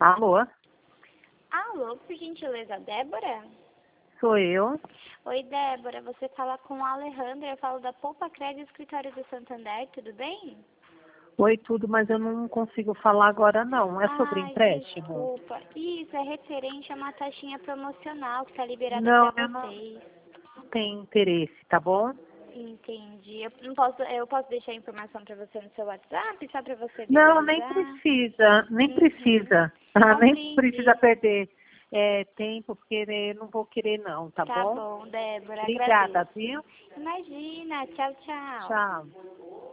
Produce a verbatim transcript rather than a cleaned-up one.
Alô? Alô, por gentileza, Débora? Sou eu. Oi, Débora, você fala com a Alejandra, eu falo da Poupa Crédito Escritório do Santander, tudo bem? Oi, tudo, mas eu não consigo falar agora não. É sobre Ai, empréstimo? desculpa. Isso é referente a uma taxinha promocional que está liberada Não, para eu não vocês. tenho interesse, tá bom? Entendi. Eu não posso, eu posso deixar a informação para você no seu WhatsApp, só para você Não, nem visualizar? precisa, nem Uhum. precisa. Ah, nem precisa Compreendi. perder é, tempo, porque né, não vou querer não, tá Tá bom? bom, Débora, Obrigada, agradeço. viu? Imagina, tchau, tchau. Tchau.